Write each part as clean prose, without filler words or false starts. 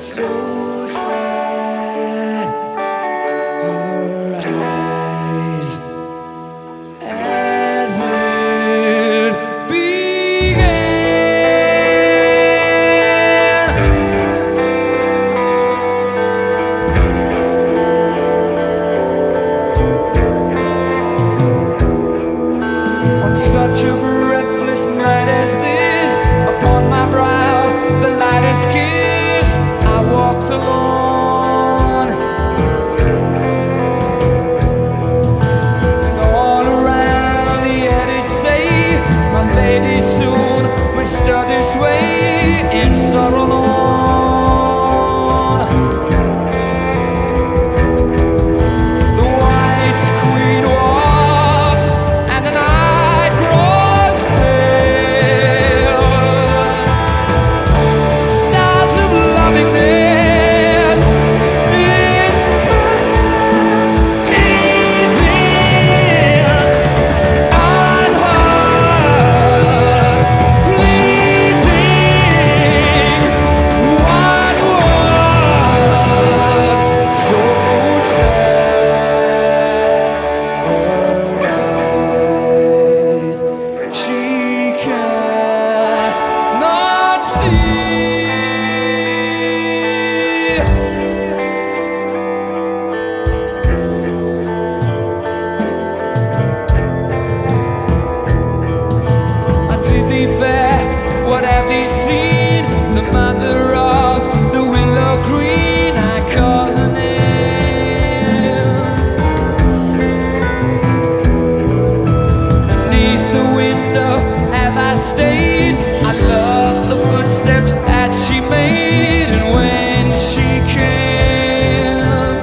so sad. Her eyes as it began. On such a breathless night as this, upon my brow the lightest kiss, I walked alone, and all around the air did say, my lady soon will stir this way in sorrow alone. The white queen walks and the night grows pale. Stars of lovingness in eating unheard, pleading one word, so sad. Her eyes she cannot see. Unto thee fair, what have thee seen? The mother of the willow green, I call her name. Beneath the window have I stayed. I love the footsteps that she made, and when she came,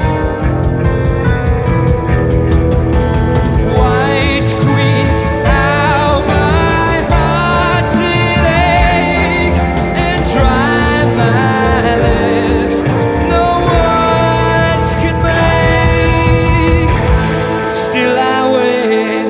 white queen, how my heart did ache and dry my lips, no words can make. Still I wait.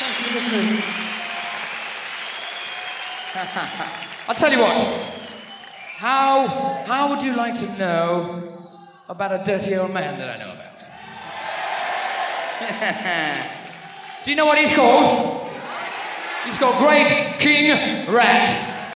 Thanks for listening. I'll tell you what. How would you like to know about a dirty old man that I know about? Do you know what he's called? He's called Great King Rat.